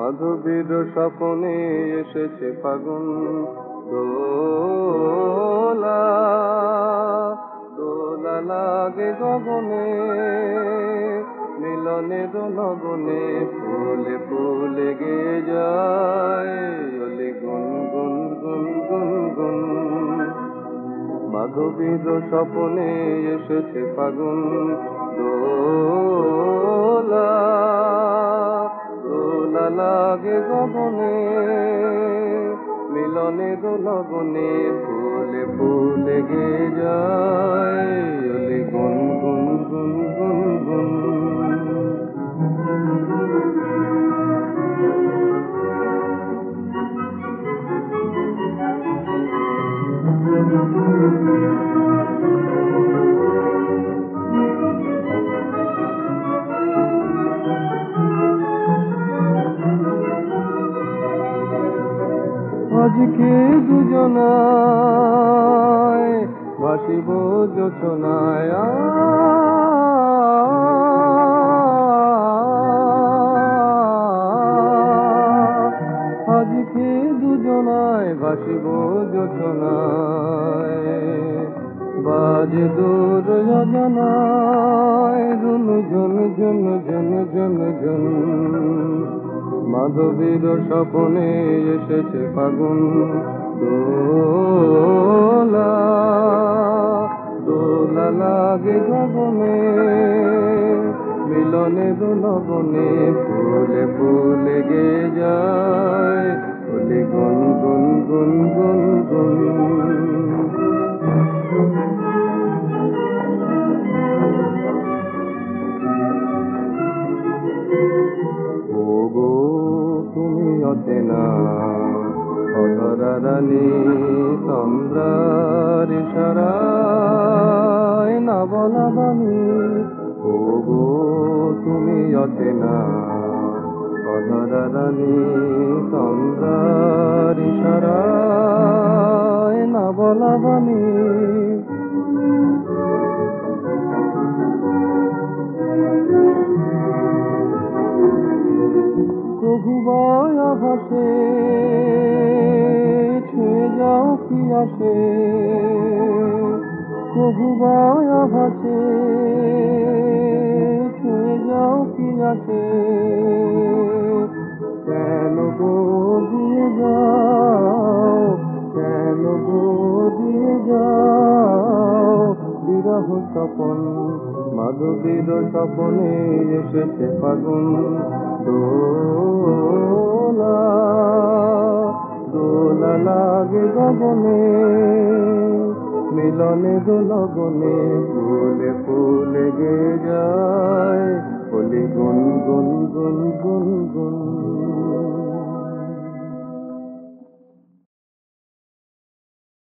মাধবীর স্বপনে এসেছে ফাগুন, দোলা দোলা লাগে গগনে, মিলনের লগনে ফুলে ফুলে গে যায় ওলি গুন গুন গুন গুন গুন। মাধবীর স্বপনে এসেছে ফাগুন, দোলা দোলা লাগে গগনে, মিলনের লগনে ফুলে ফুলে গে যায় ওলি গুন গুন গুন গুন গুন। আজকে দুজনায় ভাসিব যোচনায়, আজকে দুজনায় ভাসিব যোচনায়, বাজে দূর যোজনায় রুনু ঝুন ঝুন ঝুন ঝুন ঝুন। মাধবীর স্বপনে এসেছে ফাগুন, দোলা দোলা লাগে গগনে, মিলনের লগনে ফুলে ফুলে গে যায় ওলি গুন গুন গুন গুন গুন। ওগো তুমি অচেনা অধরা রানী, চন্দ্রার ইশারায় না বলা বাণী। ওগো তুমি অচেনা অধরা রানী, চন্দ্রার ইশারায় না বলা বাণী। প্রভুবয় ভাসে ছুঁয়ে যাও কি আসে, প্রভুবয় ভাসে ছুঁয়ে যাও কি আসে। কেন গো দিয়ে যাও, কেন গো দিয়ে যাও বিরহ স্বপন। মাধবীর স্বপনে এসেছে ফাগুন, দোলা দোলা লাগে গগনে, মিলনের লগনে ফুলে ফুলে গে যায় ওলি গুন গুন গুন গুন গুন।